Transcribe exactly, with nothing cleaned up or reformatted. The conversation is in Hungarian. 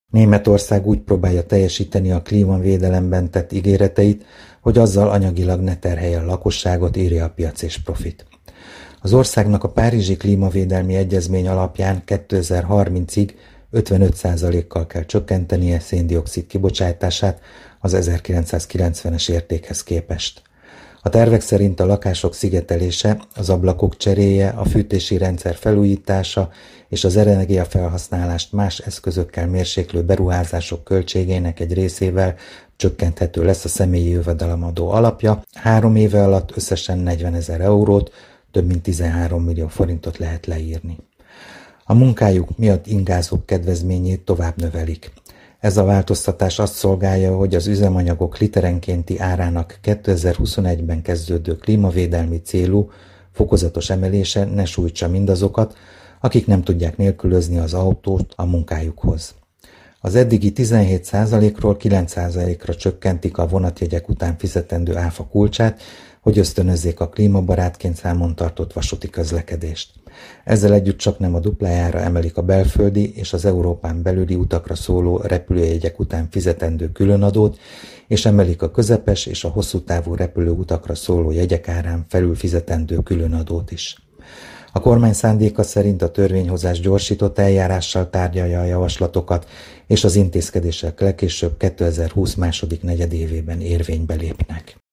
Németország úgy próbálja teljesíteni a klímavédelemben tett ígéreteit, hogy azzal anyagilag ne terhelje a lakosságot, írja a Piac és Profit. Az országnak a Párizsi Klímavédelmi Egyezmény alapján kétezer-harmincig ötvenöt százalékkal kell csökkentenie szén-dioxid kibocsátását az ezerkilencszázkilencvenes értékhez képest. A tervek szerint a lakások szigetelése, az ablakok cseréje, a fűtési rendszer felújítása és az energiafelhasználást más eszközökkel mérséklő beruházások költségének egy részével csökkenthető lesz a személyi jövedelemadó alapja, három éve alatt összesen negyvenezer eurót, több mint tizenhárom millió forintot lehet leírni. A munkájuk miatt ingázók kedvezményét tovább növelik. Ez a változtatás azt szolgálja, hogy az üzemanyagok literenkénti árának kétezer-huszonegyben kezdődő klímavédelmi célú, fokozatos emelése ne sújtsa mindazokat, akik nem tudják nélkülözni az autót a munkájukhoz. Az eddigi tizenhét százalékról kilenc százalékra csökkentik a vonatjegyek után fizetendő áfa kulcsát, hogy ösztönözzék a klímabarátként számon tartott vasúti közlekedést. Ezzel együtt csaknem a duplájára emelik a belföldi és az Európán belüli utakra szóló repülőjegyek után fizetendő különadót, és emelik a közepes és a hosszú távú repülőutakra szóló jegyek árán felül fizetendő különadót is. A kormány szándéka szerint a törvényhozás gyorsított eljárással tárgyalja a javaslatokat, és az intézkedések legkésőbb kétezer-húsz második negyedévében érvénybe lépnek.